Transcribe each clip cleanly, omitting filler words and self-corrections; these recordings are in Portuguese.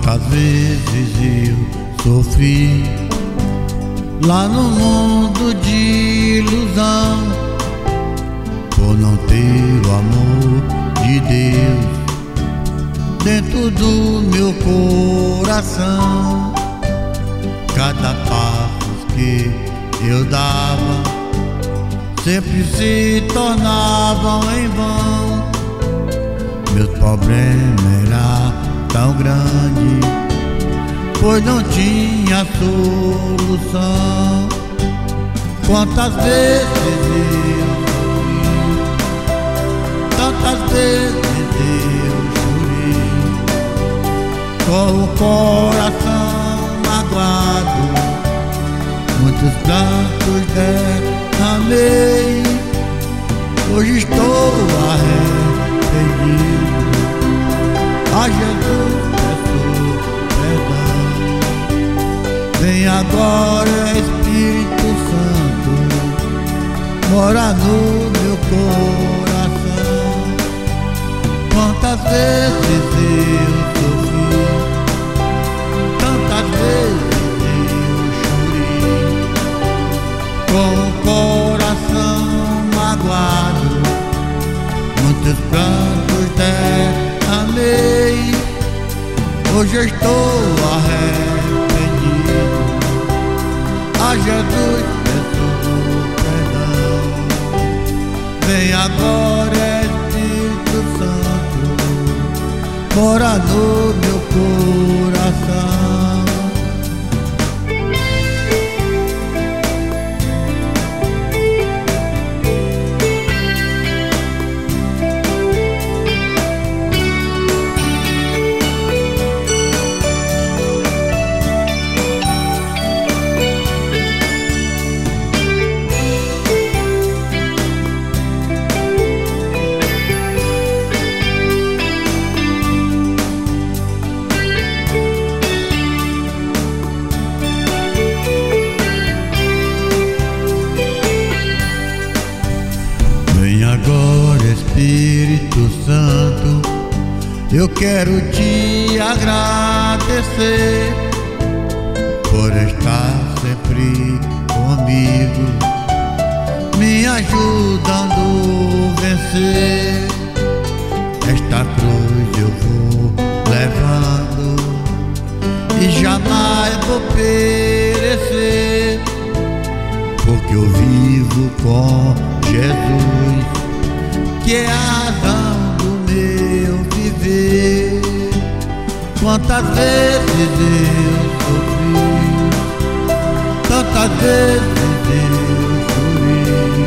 Quantas vezes eu sofri lá no mundo de ilusão, por não ter o amor de Deus dentro do meu coração. Cada passo que eu dava sempre se tornavam em vão. Meu problema era tão grande, pois não tinha solução. Quantas vezes eu sofri, tantas vezes eu chorei, com o coração magoado, muitos prantos derramei. Hoje estou arrependido, a Jesus peço perdão. Vem agora, Espírito Santo, mora no meu coração. Quantas vezes eu sofri, tantas vezes eu chorei, com o coração magoado, muitos prantos derramei. Hoje eu estou arrependido, a Jesus peço perdão. Vem agora, Espírito Santo, mora no meu coração. Agora, Espírito Santo, eu quero te agradecer por estar sempre comigo, me ajudando a vencer. Esta cruz eu vou levando e jamais vou perecer, porque eu vivo com Jesus, que é a razão do meu viver. Quantas vezes eu sofri, tantas vezes eu chorei,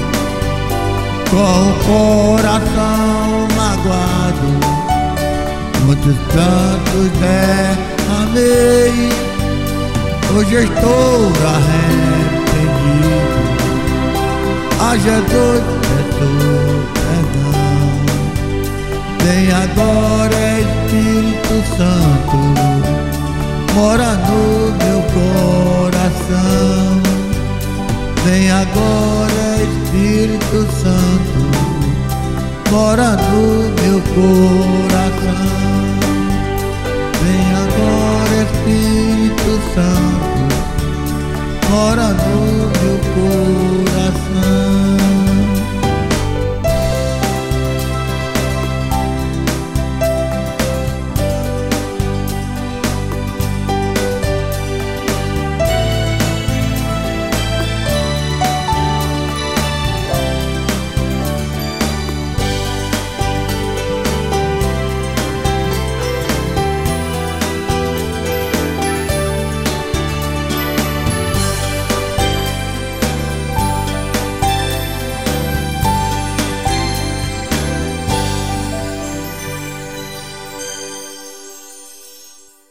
com o coração magoado, muitos prantos derramei. Hoje eu estou arrependido, a Jesus peço perdão. Vem agora, Espírito Santo, mora no meu coração. Vem agora, Espírito Santo, mora no meu coração. Vem agora, Espírito Santo, mora no meu coração.